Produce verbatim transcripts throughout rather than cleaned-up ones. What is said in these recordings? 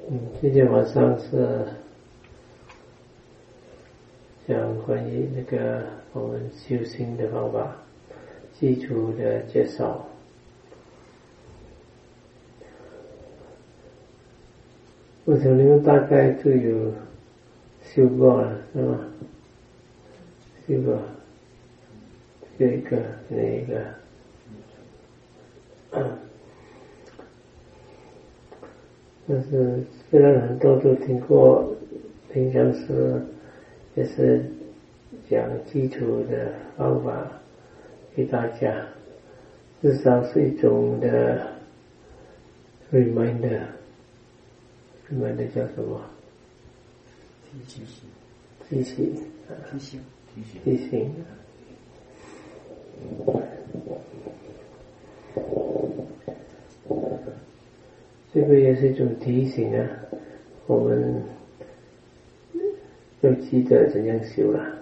嗯，今天晚上是讲关于那个我们修行的方法基础的介绍。我想你们大概都有修过了，是吗？修过这一个那一个，啊，但是虽然很多都听过，平常是也是讲基础的方法给大家，至少是一种的 reminder。reminder 叫什么？ 提醒。 提醒。 提醒。 提醒。这个也是一种提醒啊，我们要记得怎样修了。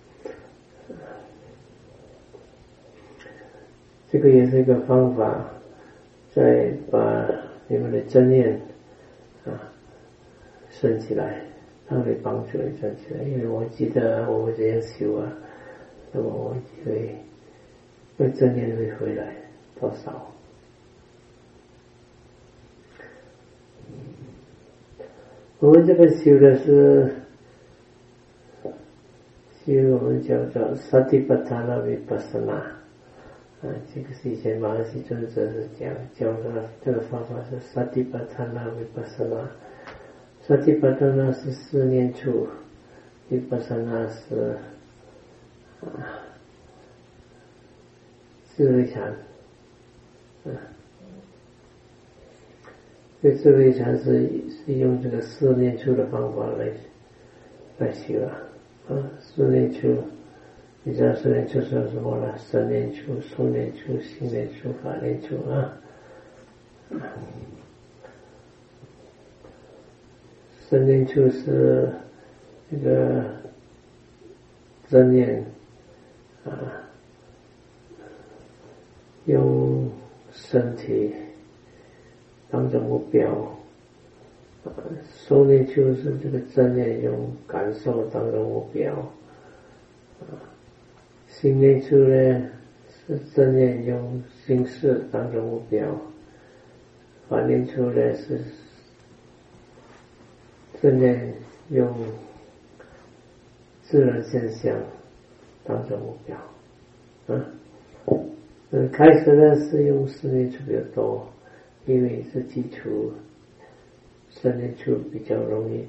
这个也是一个方法，再把你们的正念啊升起来，它会帮助你升起来。因为我记得我会这样修啊，那么我就会会正念会回来多少。我们这个修的是修我们叫做 Satipatthana Vipassana 啊，这个是以前马来西亚尊者是讲教的这个方法是 Satipatthana Vipassana。Satipatthana 是四念处， Vipassana 是啊智慧禅啊。这智慧禅是是用这个四念处的方法来来修啊，啊，四念处，你知道四念处是什么了？身念处、受念处、心念处、法念处啊。身念处是这个正念啊，用身体当作目标，啊，受念处是这个正念用感受当作目标，啊，心念处呢是正念用心事当作目标，法念处呢是正念用自然现象当作目标，啊，嗯，开始呢是用四念处比较多。因为是基础，身念处比较容易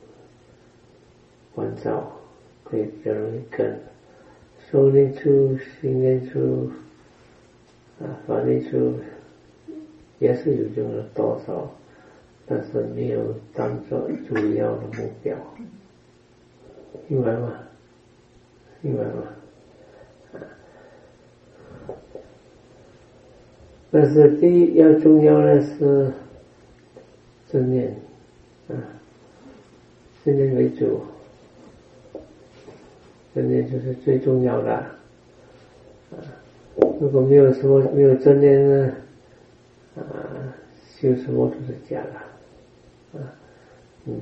关照，可以比较容易跟。受念处、心念处、啊法念处也是有用了多少，但是没有当作主要的目标，明白吗？明白吗？但是第一要重要的是正念啊，正念为主，正念就是最重要的啊。如果没有什么没有正念呢，啊，修什么都是假的啊，嗯，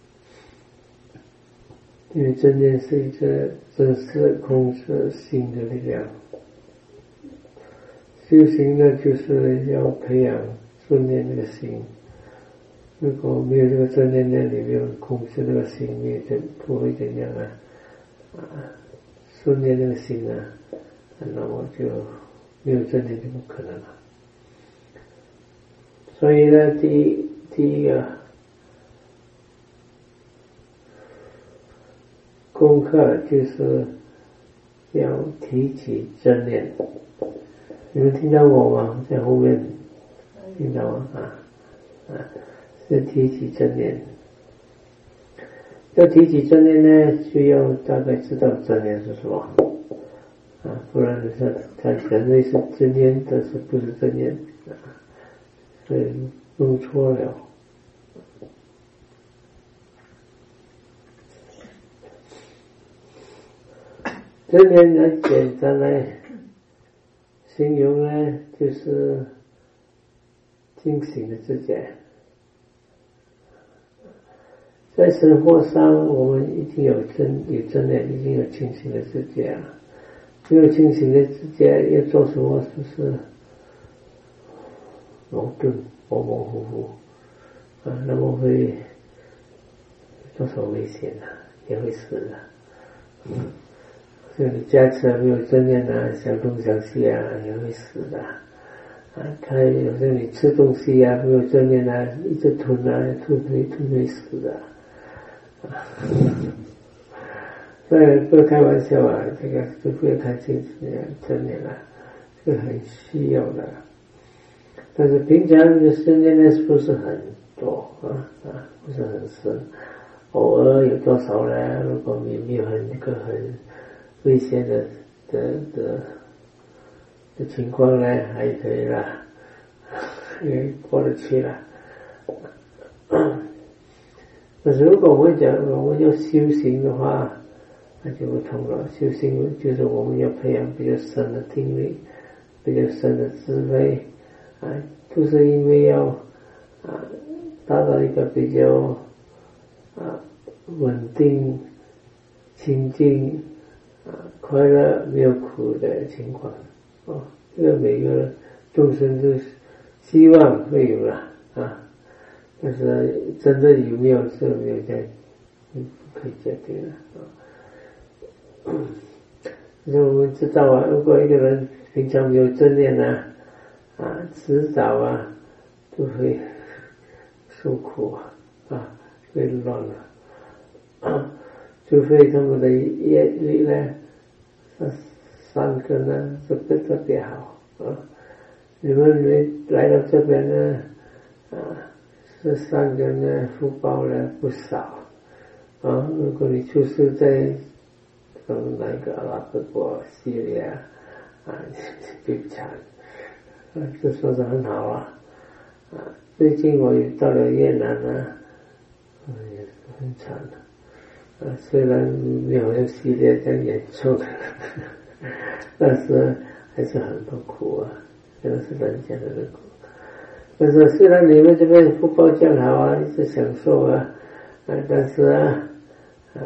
因为正念是一个真实控制心的力量。修行呢，就是要培养顺念这个心。如果没有这个正念呢，你没有控制这个心，你就不会怎样啊？啊，顺念这个心啊，那么就没有正念就不可能了。所以呢，第一第一个功课就是要提起正念。你们听到我吗？在后面听到吗？啊啊，是提起正念。要提起正念呢，就要大概知道正念是什么啊，不然他他人类是正念，但是不是正念啊，所以弄错了。正念呢，简单来形容呢，就是清醒的自觉， 在生活上，我们已经有真有真的，已经有清醒的知觉了。没有清醒的知觉，要做什么就是矛盾、模模糊糊啊，那么会多少危险啊，也会死的。嗯，所以你驾车没有正念啊，想东想西啊，也会死的。啊，他有时候你吃东西啊，没有正念啊，一直吞啊，吞会吞会死的。啊，所以不要开玩笑啊，这个就不要太清楚正念了，这个很需要的。但是平常的正念呢，不是很多啊啊，不是很深，偶尔有多少呢？如果你没有很一个很危险的的的的情况呢，还可以啦，也过得去了。但是如果我们讲我们要修行的话，那就不同了。修行就是我们要培养比较深的定力，比较深的智慧啊，都是因为要啊达到一个比较啊稳定、清净啊快乐、没有苦的情况啊。这个每个众生都希望会有了啊。但是真的有没有这没有在不可以决定了啊。所以我们知道啊，如果一个人平常没有正念呢，啊，迟早啊就会受苦啊，啊，会乱了啊。除非他们的业力呢，三个呢特别特别好啊。你们来到这边呢，啊。这三个呢，福报呢不少啊！如果你出生在嗯那个阿拉伯国、叙利亚啊，就惨啊，这说是很好啊啊！最近我也到了越南呢，啊，也是很惨的啊。虽然没有像叙利亚这样严重，但是还是很多苦啊，这个是人间的苦。但是虽然你们这边福报降好啊，一直享受啊，啊，但是啊，啊，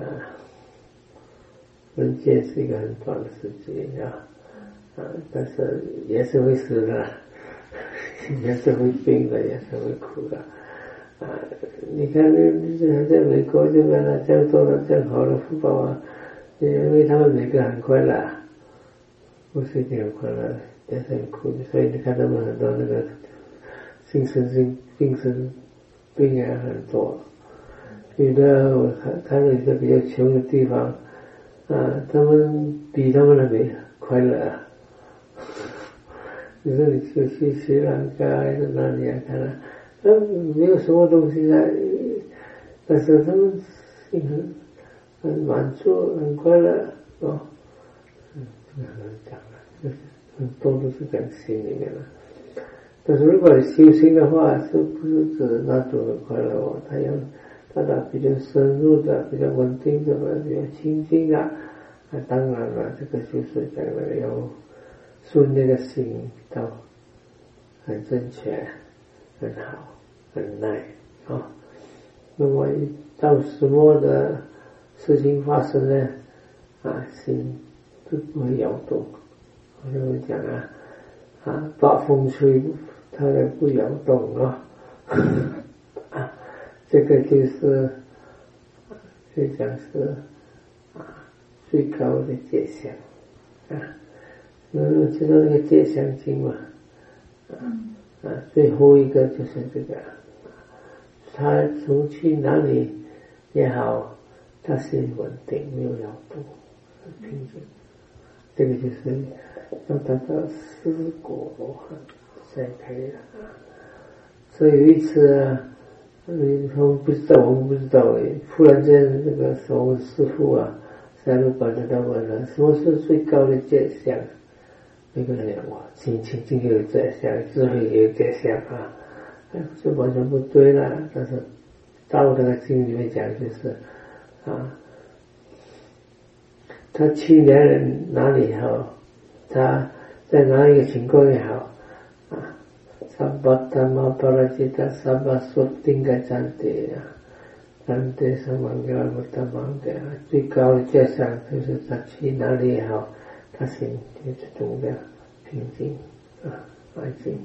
人间是一个很短的时间啊，啊，但是也是会死的，也是会病的，也是会苦的，啊，你看你在美国这边呢，这样多的这样好的福报啊，因为他们每个很快乐，不是一定很快乐，也是很苦的，所以你看他们很多那个。精神性精神病啊很多，有的我看看到一个比较穷的地方啊，他们比他们还没快乐啊。你说你去去斯里兰卡还是哪里啊？看了，他没有什么东西啊，但是他们心很很满足，很快乐哦。嗯，这个很难讲了，很多都是讲心里面了。但是如果修行的话，是不是指那种的快乐哦？他要达到比较深入的、比较稳定的、比较清净的，啊，当然了，这个就是讲了要顺那个心到很正确、很好、很耐啊、哦。那么一到什么的事情发生呢？啊，心都不会摇动。我就会讲啊。啊，暴风吹，它也不摇动啊！啊，这个就是可以讲是啊最高的界相啊。嗯，知道那个界相经嘛？啊啊，最后一个就是这个，他从去哪里也好，他是稳定，没有摇动，很平静。这个就是要达到四果才可以了。所以有一次啊，嗯，我们不知道，我们不知道诶，忽然间这个时候，我们师父啊，在路馆的他问了，什么是最高的界相？那个人讲哇，清清净有界相，智慧也有界相啊，这完全不对了。但是到这个经里面讲，就是啊。他去年哪里好，他在哪一个情况也好啊，萨巴达玛巴拉吉达萨巴苏丁嘎赞迪啊， 难得什么个不得忙的，最高的界上就是他去哪里也好，他心就这种的平静啊，安静。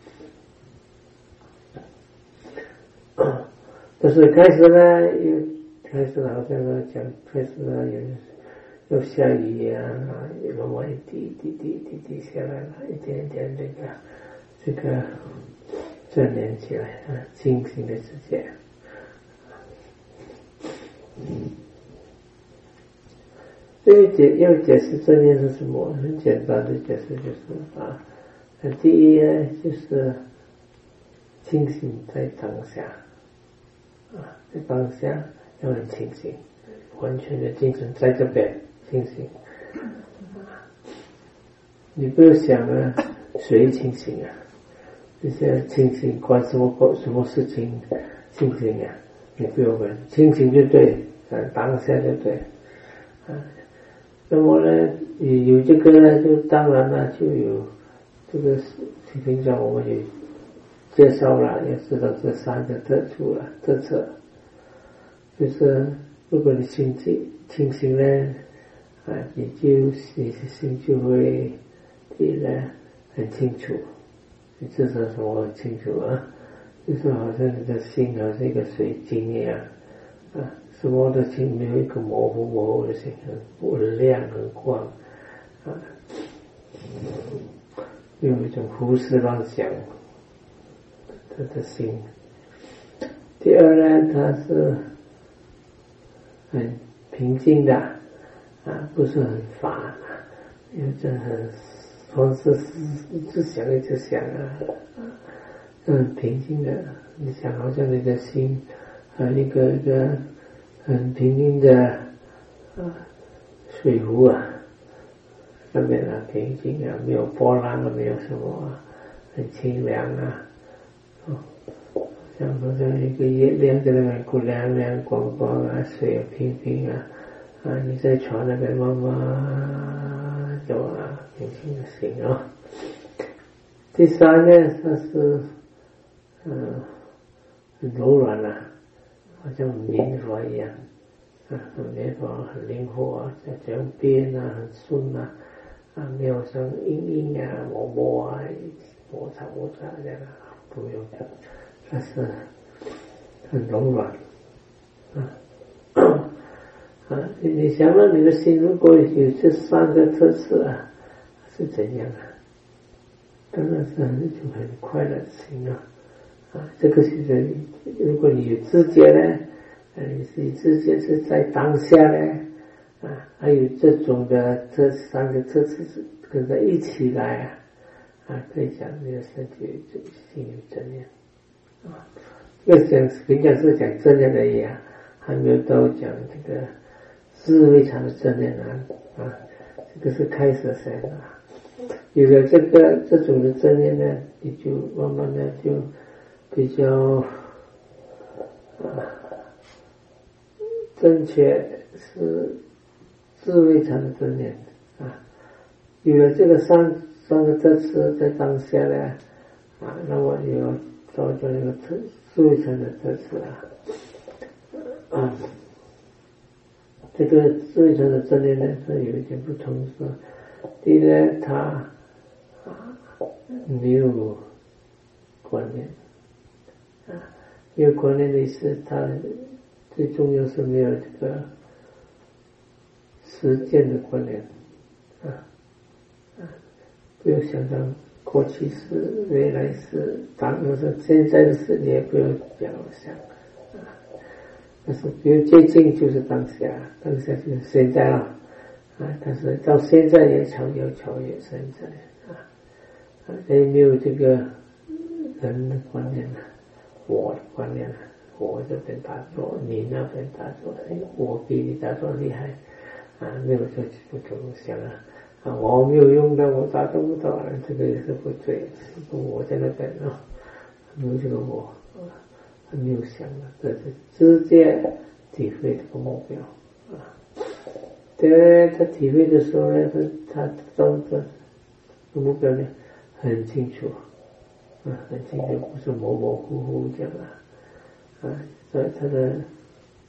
但是开始呢，又开始好像呢讲，开始呢有又下雨啊，慢慢一滴滴滴滴滴下来了，一点点这个这个正念起来啊，清醒的世界。要解要解释正念是什么？很简单的解释就是啊，第一呢就是清醒在当下啊，在当下要很清醒，完全的精神在这边清醒。你不要想啊，谁清醒啊？这些清醒关什么什么事情清醒啊？你不要问，清醒就对，当下就对啊。那么呢，有这个呢，就当然了，就有这个平常我们也介绍了，也知道这三个特处了，特色就是如果你心清清醒呢，啊，你就你的心就会你呢很清楚，你知道什么清楚啊？就是好像你的心好像一个水晶一样啊。什么的心没有一个模糊模糊的心，很亮很光啊，有一种胡思乱想他的心。第二呢，它是很平静的啊，不是很烦啊，有这很光是一直想一直想啊，很平静的。你想好像你的心和一个一个很平静的啊水壶啊，上面啊平静啊，没有波浪啊，没有什么啊，很清凉啊，哦，像好像一个月亮在那边哭亮亮光光啊，水平平啊，啊你在船那边慢慢走啊，平静的心啊。第三呢，它是嗯很柔软啊。好像棉花一样啊，棉花很灵活啊，这样编啊，很顺啊，啊，没有像硬硬啊、磨磨啊、摩擦摩擦这样啊，不用的，它是很柔软啊。啊，你想让你的心如果有这三个特色啊，是怎样啊？当然是很就很快乐的心啊。啊，这个是如果你有知觉呢，嗯，你知觉是在当下呢，啊，还有这种的这三个特质是跟在一起来啊，啊，可以讲你的身体就心有正念啊。要讲平常是讲正念而已啊，还没有到讲这个智慧禅的正念啊，啊，这个是开始先啊。有了这个这种的正念呢，你就慢慢的就比较啊正确是智慧禅的正念啊。有了这个三三个特质在当下呢啊，那么你要造就一个智慧禅的特质啊啊。这个智慧禅的正念呢，它有一点不同是，第一呢，它啊没有观念啊，没有观念的意思，它最重要是没有这个实践的观念啊啊，不要想到过去式、未来式、当时现在的事，你也不要这样想啊。但是比如接近就是当下，当下就是现在了啊，但是到现在也超越超越现在啊啊，也没有这个人的观念了，我的观念了，我这边打坐，你那边打坐，哎，我比你打坐厉害啊，没有这不这么想啊啊，我没有用的，我打坐不到，这个也是不对，我在那边啊，没有这个我啊。他没有想的，这是直接体会这个目标啊。对，他体会的时候呢，他他照着目标呢很清楚啊，很清楚，不是模模糊糊这样啊啊，所以他的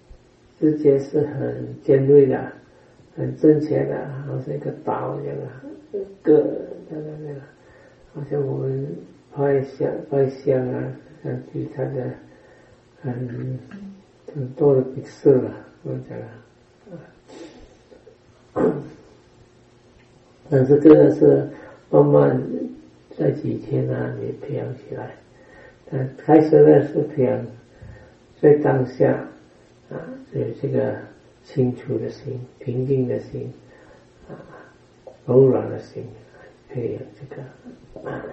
直觉是很尖锐的，很正确的，好像一个刀一样的，割那个那个，好像我们拍相拍相啊，根据它的很很多的笔色了，我讲啊，但是这个是慢慢在几天啊，你培养起来。但开始呢是培养在当下啊，有这个清楚的心、平静的心啊、柔软的心，培养这个啊。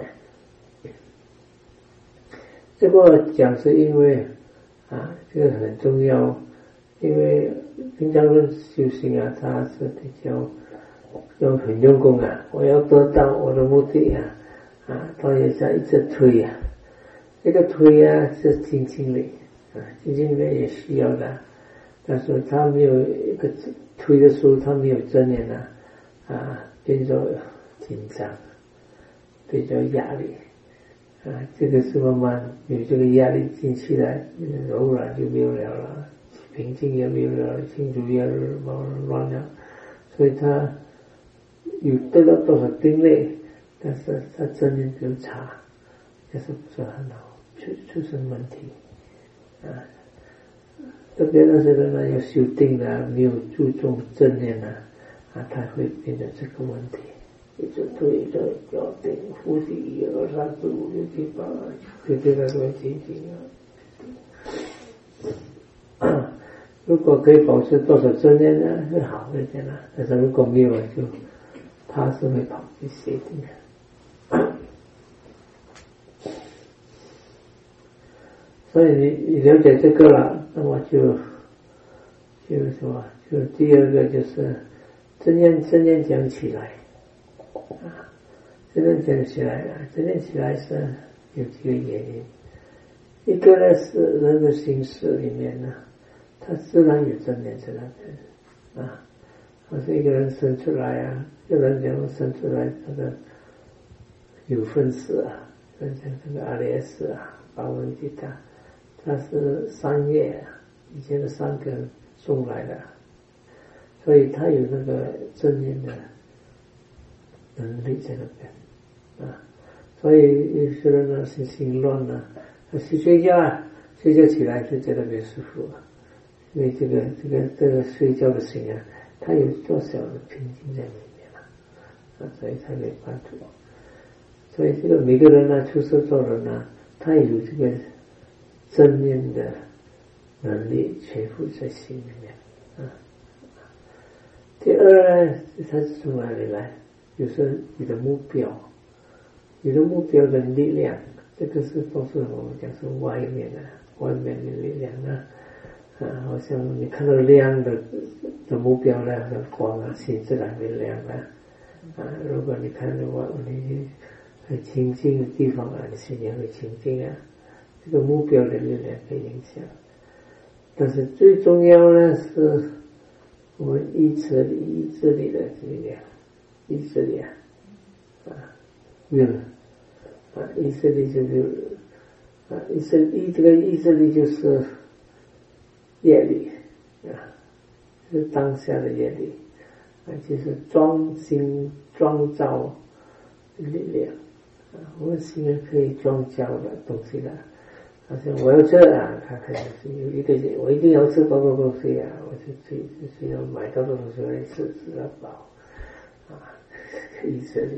这个讲是因为啊，这个很重要，因为平常人修行啊，他是比较用很用功啊，我要得到我的目的啊，啊，他也在一直推啊。这个推啊是静心力啊，静心力也需要的，但是他没有一个推的时候，他没有正念啊，啊，变作紧张，比较压力啊，这个是慢慢有这个压力进去了，柔软就没有了了，平静也没有了，清楚也慢慢乱了，所以他有得到多少定力，但是他正念比较差，也是不是很好。出出生问题啊，特别那些人呢有修定的，没有注重正念呢，啊，他会变成这个问题，一直推着要定呼吸一二三四五六七八，就这个问题啊。如果可以保持多少正念呢，会好一点了。但是如果没有，就他是会跑去邪定的。所以你你了解这个了，那么就就什么？就第二个就是正念正念讲起来啊，正念讲起来啊，正念起来是有几个原因。一个呢是人的心识里面呢，他自然有正念在那边啊。好像一个人生出来啊，有人讲生出来这个有分识啊，像这个阿列斯啊，巴文吉他。他是三叶，以前的三个送来的，所以他有那个正念的能力在那边啊。所以有些人呢是心乱了，他去睡觉啊，睡觉起来就觉得没舒服啊，因为这个这个这个睡觉的心啊，他有多少的平静在里面啊，啊，所以才没办法。所以这个每个人呢，出世做人呢，他有这个正念的能力全部在心里面啊。第二呢，它是从哪里来？就是你的目标，你的目标的力量，这个是都是我们讲是外面的，外面的力量啊，啊，好像你看到亮的的目标呢，像光啊，心自然会亮啊。啊，如果你看到我你很清净的地方啊，你心也会清净啊。这个目标的力量会影响，但是最重要呢是我们意志力、意志力的力量，意志力啊，啊 will 啊，意志力就是啊，意志力这个意志力就是业力啊，是当下的业力啊，就是专心创造力量啊，我们心里可以创造的东西的。好像我要吃啊，他开始有一个我一定要吃多多东西啊，我就去就是要买多多东西来吃，吃到饱啊，意志力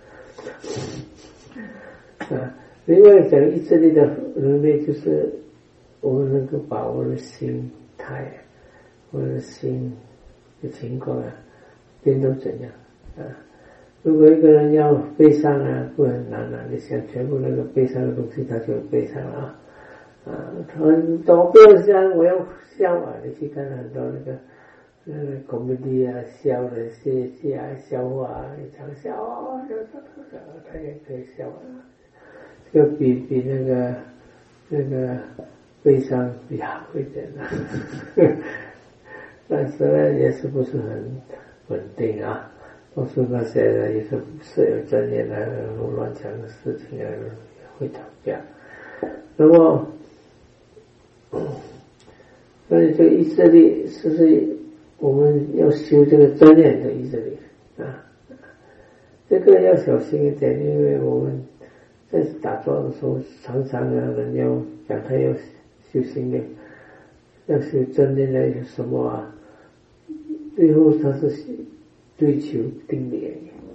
的啊。另外讲意志力的能力，就是我们能够把我的心态、我的心的情况啊变到怎样啊？如果一个人要悲伤啊，不很难啊，你想全部那个悲伤的东西，他就悲伤了啊。啊，很多不要想我要笑啊！你去看很多那个那个 comedy 啊，笑的戏剧啊，笑话啊，你常笑啊，笑笑笑，他也可以笑啊。这个比比那个那个悲伤比好一点的，但是呢，也是不是很稳定啊？都是那些人也是是有正念的乱讲的事情啊，会吵架。那么，所以以这个意志力是不是我们要修这个正念的意志力啊？这个要小心一点，因为我们在打坐的时候，常常啊人要讲他要修心念，要修正念的有什么啊？最后他是追求定力，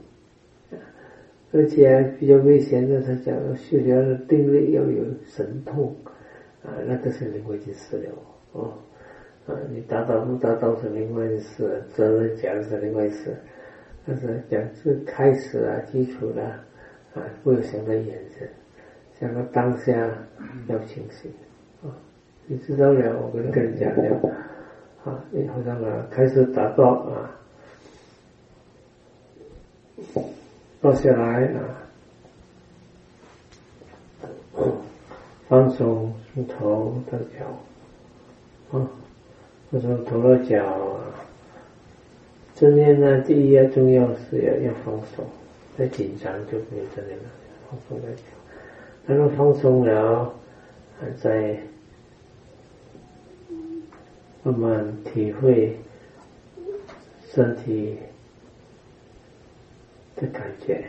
而且比较危险的，他讲修了的定力要有神通啊，那个是另外一件事了哦。啊，你达到不达到是另外一件事，责任讲是另外一件事。但是讲是开始啊，基础的啊，不要想到眼神，想到当下要清醒啊。你知道了，我跟跟人讲了啊，你好像啊开始打坐啊，坐下来啊，放松从头到脚啊，从头到脚啊。正念呢，第一要重要是要要放松，再紧张就没有正念了，放松再讲。然后放松了，再慢慢体会身体的感觉，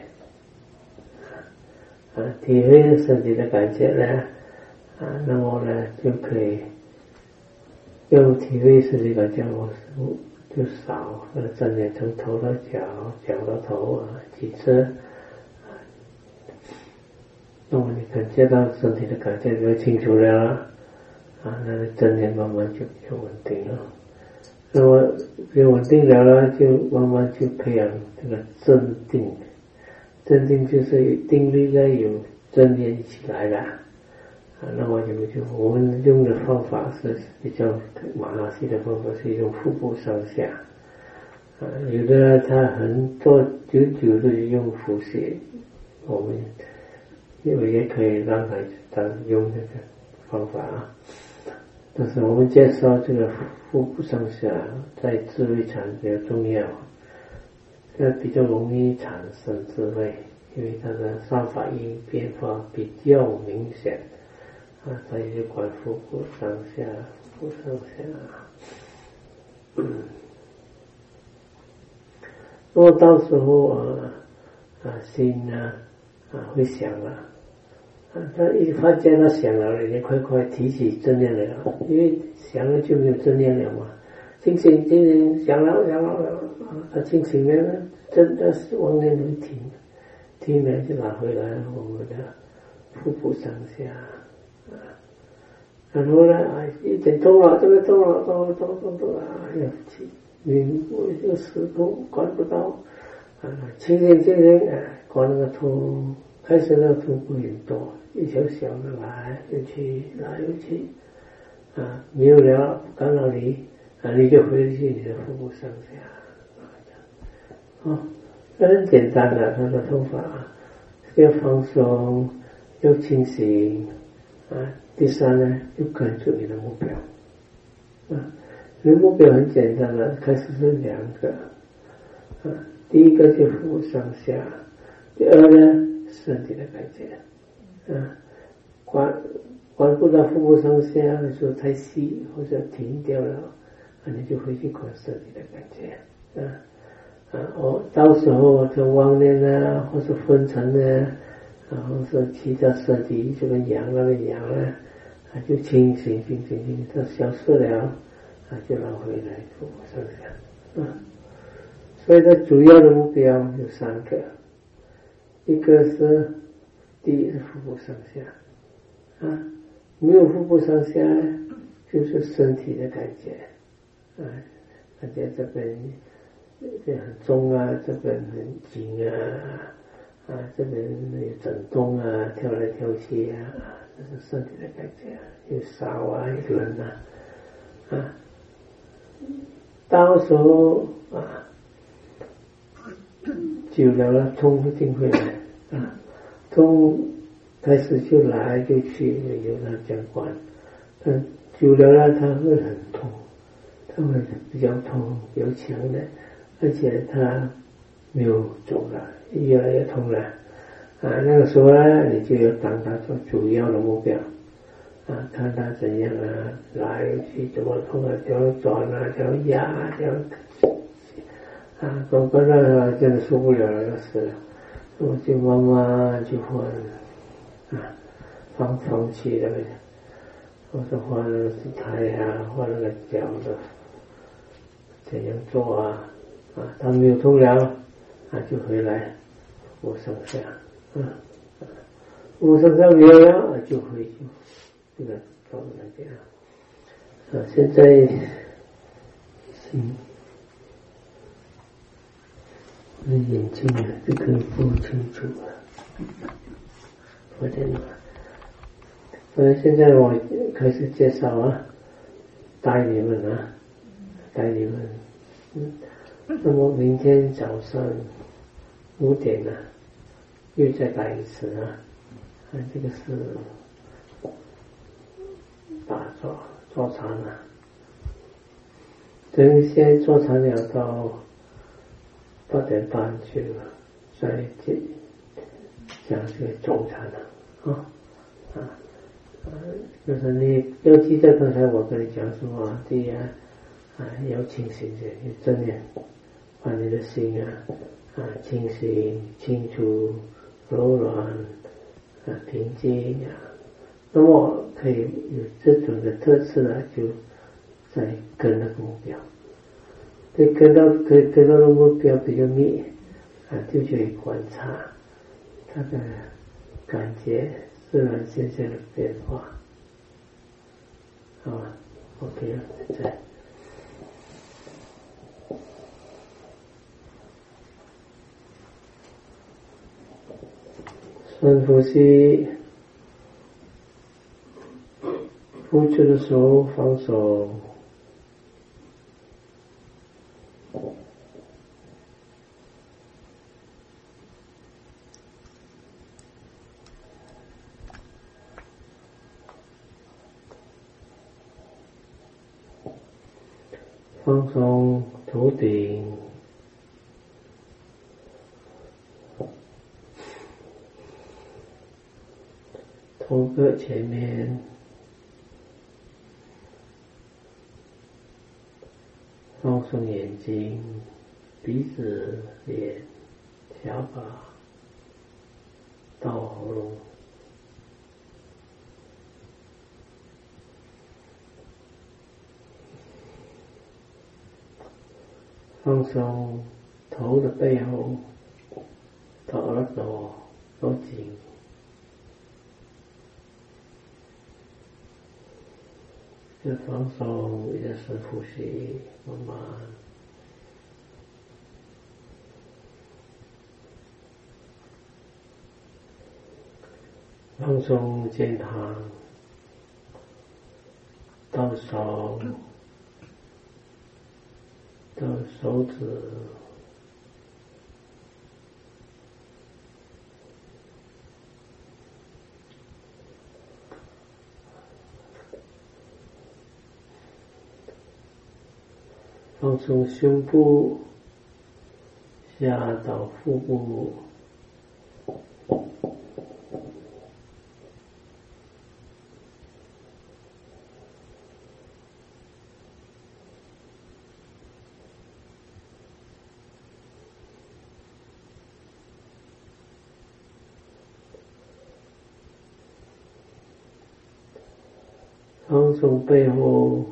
啊，体会身体的感觉呢，啊，那么呢就可以用体会身体感觉模式。就少那个正念从头到脚，脚到头啊几次，那么你感觉到身体的感觉就清楚了啊，那个正念慢慢就就稳定了。那么就稳定了了，就慢慢去培养这个镇定。镇定就是定力呢有正念一起来了啊，那么就就我们用的方法是比较马拉西的方法，是用腹部上下啊，有的他很多久久的用腹泻，我们因为也可以让他当用这个方法啊，但是我们介绍这个腹部上下在智慧禅比较重要，这比较容易产生智慧，因为它的三法印变化比较明显。啊，所以就管腹部上下，腹部上下。嗯，如果到时候啊啊心啊啊会想了，啊，他一发觉他想了，你快快提起正念来了，因为想了就没有正念了嘛。清醒清醒想了想了啊，他清醒了，真的是妄念会停，停了就拿回来我们的腹部上下。然后呢，啊，一点痛了，这个痛了，痛了，痛了，痛了，哎呀，你我有时痛管不到，啊，清醒清醒，哎，管那个痛，开始那个痛不很多，一小小的来又去，来又去，啊，没有了，不干扰你，啊，你就回去你的腹部上下，啊，这很简单的，它的方法，要放松，要清醒，啊。第三呢，就关注你的目标，啊，你的目标很简单的，开始是两个，啊，第一个就腹部上下，第二呢，身体的感觉，啊，关关不到腹部上下的时候太细或者停掉了，啊，你就回去观身体的感觉，啊，啊，哦，到时候这妄念啊，或是昏沉呢。然后是其他身体就跟痒那个痒呢，啊就清醒清醒清醒，它消失了，啊就拿回来腹部上下，啊，所以它主要的目标有三个，一个是第一是腹部上下，啊，没有腹部上下就是身体的感觉，啊，感觉这边这很重啊，这边很紧啊。啊，这边有震动啊，跳来跳去啊，这是身体的感觉，有烧啊，有冷啊，啊，到时候啊，久了了，痛一定会来啊，痛开始就来就去，有它相关，但久了了，它会很痛，它会比较痛，比较强的，而且它没有走了。越来越痛了，啊，那个时候呢，你就要当它做主要的目标，啊， 啊，看他怎样啊，来去怎么碰啊，怎么转啊，怎么压啊，怎么啊，搞搞那真的受不了了，就是了，我就慢慢就换啊，放放弃了，我说换了姿态啊，换那个脚的怎样做啊，啊，他没有通了，啊，就回来我剩下，啊，我剩下没有了，就回去。这个搞那边啊，现在嗯，我的眼睛啊就可以不清楚了，我的妈！所以现在我开始介绍啊，带你们啊，带你们，嗯，那么明天早上五点啊，又再带一次啊，啊，这个是。打坐坐禅了，等一些坐禅了到八点半去了，再讲这个中禅了啊啊啊！就是你要记得刚才我跟你讲什么？第一啊，啊要清醒些，要正念，把你的心啊啊清醒、清楚、柔软啊平静啊。那么可以有这种的特质呢，就在跟那个目标，可以跟到可以跟到那个目标比较密啊，就去观察他的感觉自然现象的变化，好吧 ？OK 了，现在深呼吸。呼气的时候放手，放松头顶，头壳前面。放松眼睛、鼻子、脸、下巴到喉咙，放松头的背后到耳朵都紧，就放松，一直深呼吸，慢慢放松肩膀到手到手指，放松胸部下到腹部，放松背后，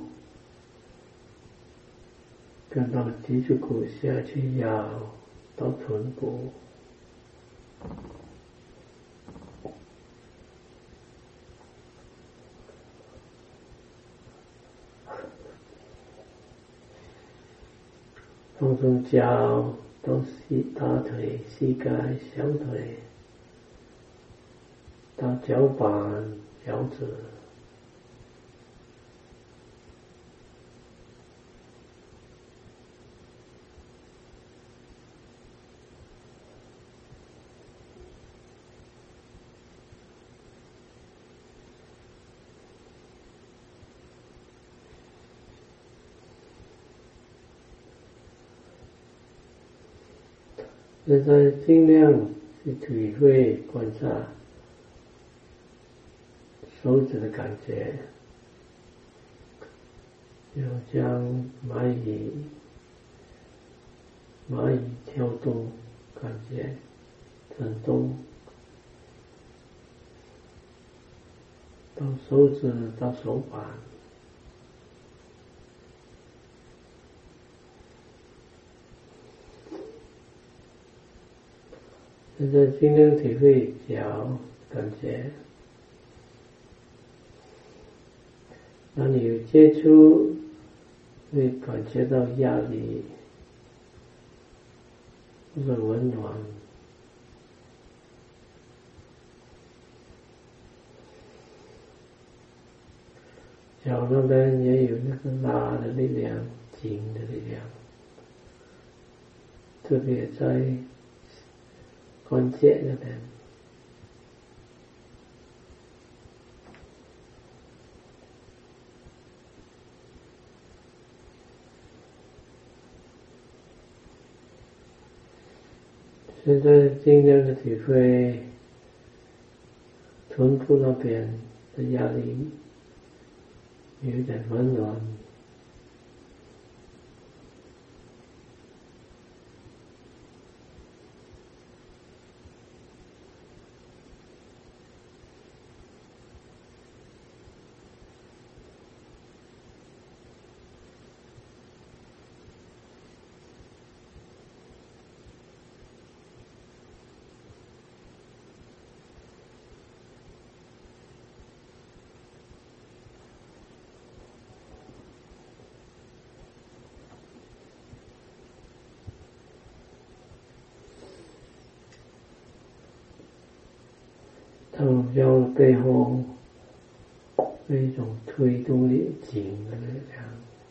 跟到脊椎骨下去压到臀部，放松脚到膝大腿、膝盖、小腿，到脚板、脚趾。现在尽量去体会观察手指的感觉，就将蚂蚁蚂蚁跳动感觉震动，到手指到手板，现在尽量体会脚感觉，当你有接触会感觉到压力或者温暖，脚那边也有那个拉的力量，紧的力量，特别在关节那边。现在尽量的体会臀部那边的压力有一点温暖，到腰背后有一种推动力紧的力量，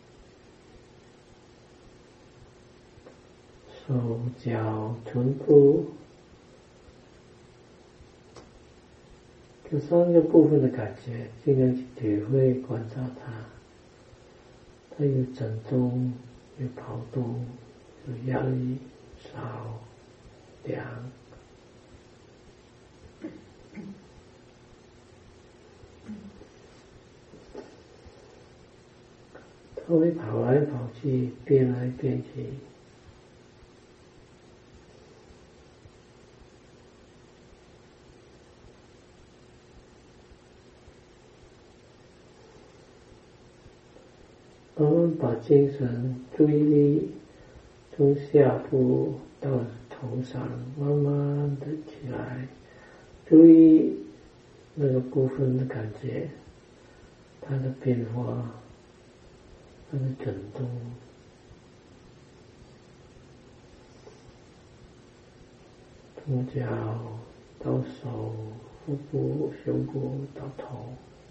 手脚臀部这三个部分的感觉，尽量去体会观察它，它有震动，有跑动，有压力，少凉，它会跑来跑去，变来变去。我们把精神注意力从下部到头上慢慢的起来，注意那个部分的感觉，它的变化，它的震动，从脚到手，腹部、胸部到头。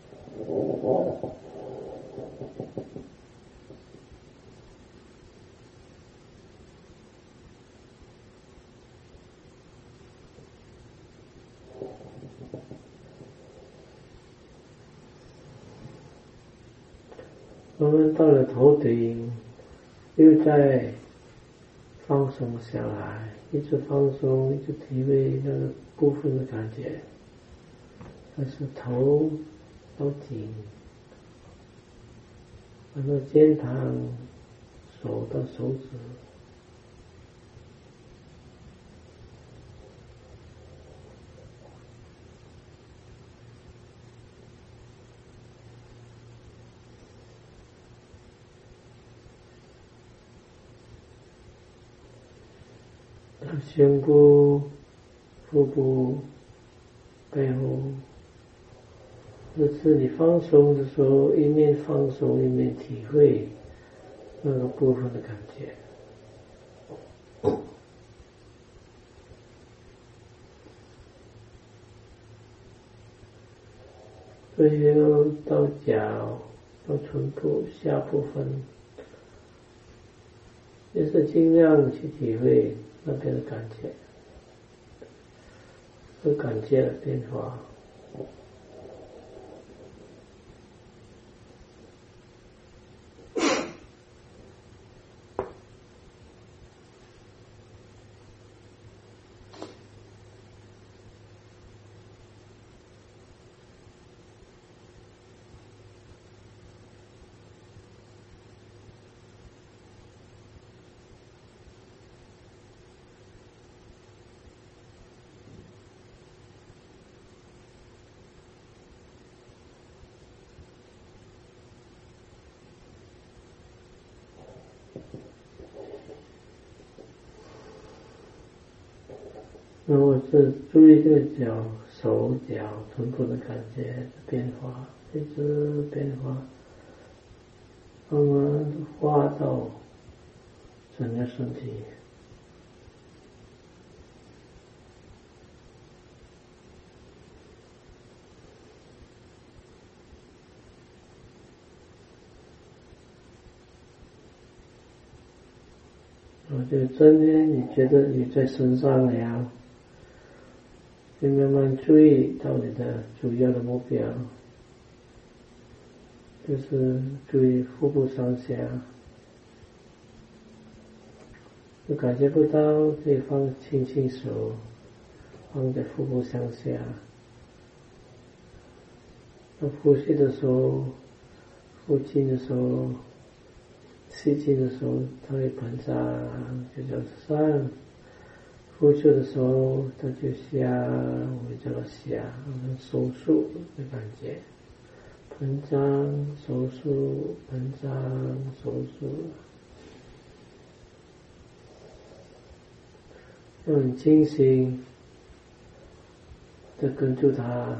我们到了头顶，又再放松下来，一直放松，一直体会那个部分的感觉。但是头到颈，然后肩膀，手到手指，胸部、腹部、背后，这次你放松的时候，一面放松一面体会那个部分的感觉。这些到脚、到臀部下部分，也是尽量去体会那边的感觉，和感觉的变化。 那我是注意这个脚、手脚、臀部的感觉变化，一直变化，慢慢化到整个身体。我就真的你觉得你在身上了，就慢慢注意到你的主要的目标，就是注意腹部上下，就感觉不到可以放轻轻手放在腹部上下，那呼吸的时候，呼气的时候，吸气的时候它会膨胀，就叫上；呼出的时候它就下，我们叫它下，收束的感觉，膨胀、收束、膨胀、收束，要很清醒的跟住它，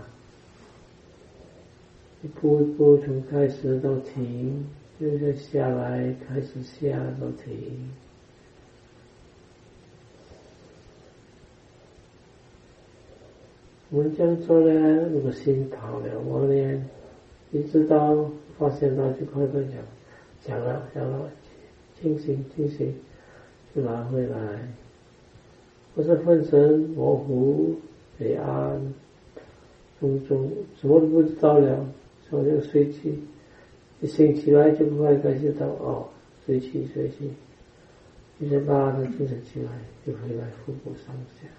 一步一步从开始到停，就是下来，开始下到停。我们这样做呢，如果心跑了，我们一直到发现到就快快讲，讲了讲了，清醒清醒，就拿回来。不是分神模糊、黑暗、种种，什么都不知道了，好像睡去。一醒起来就快感觉到哦，睡气睡气，一直拉的精神起来，就回来腹部上下。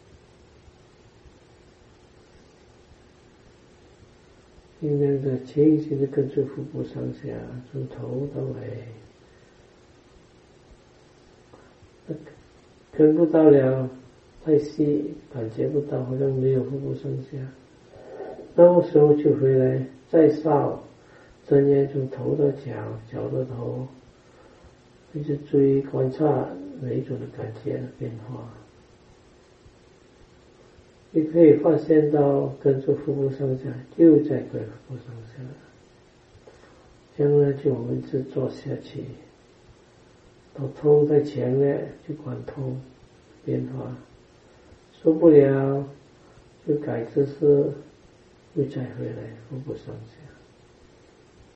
尽量的清醒的跟住腹部上下，从头到尾。跟不到了，太细，感觉不到，好像没有腹部上下。那个时候就回来，再扫。真言从头到脚，脚到头，一直注意观察每一种的感觉的变化。你可以发现到跟着腹部上下，就在跟腹部上下。这样呢，就我们一直做下去，到痛在前面就管痛变化，受不了就改姿势，又再回来腹部上下。